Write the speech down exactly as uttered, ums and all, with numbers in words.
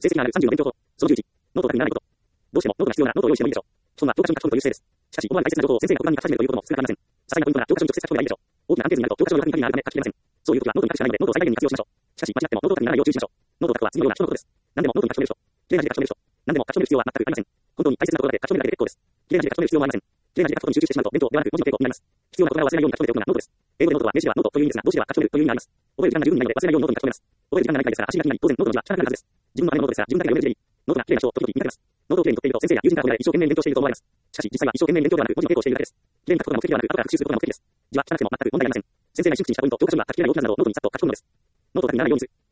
成績が上がるさんじゅうの勉強法。そのじゅういち、ノートがならないこと。どうしてもノートが必要なノートを用意してもいいでしょう。基本は教科書に書き込むという姿勢です。しかし、思わぬ大切な情報を先生が黒板に書き始めるということも少なくありません。些細なポイントなら教科書に直接書き込めばいいでしょう。大きな関係図になると教科書の中身があるため書ききれません。そういう時はノートに書くしかないので、ノートを最大限に活用しましょう。しかし、間違ってもノート書きにならないよう注意しましょう。ノートを書くは次のような人のことです。何でもノートに書き込める人。綺麗な字で書き込める人。何でも書き込める必要は全くありません。本当に大切なところだけ書き込めるだけで結構です。綺麗な字で書き込める必要はありません。綺麗な字で書くことに集中してしまうと、弁当ではなく文字の抵抗になります。必要な事柄を忘れないように書き込めておくのがノートです。英語でノートは名詞ではノートという意味ですが、動詞では書き込めるという意味があります。覚える時間が十分にないので忘れないようにノートに書き込めます。覚える時間がない回ですから足が気になり、当然ノートの字は汚くなるはずです。自分の姉のノートですが、自分だけが読める字でいい。ノートが綺麗な人を時々見かけます。ノートを綺麗に取っていると先生や友人から褒められ、一生懸命勉強していると思われます。しかし、実際は一生懸命勉強ではなく文字の抵抗をしているだけです。綺麗に書くことが目的ではなく、後から復習することが目的です。字は汚くても全く問題ありません。先生が一瞬口にしたポイントを教科書には書ききれない大きななどをノートにさっと書き込むのです。ノートを書きにならないようにする。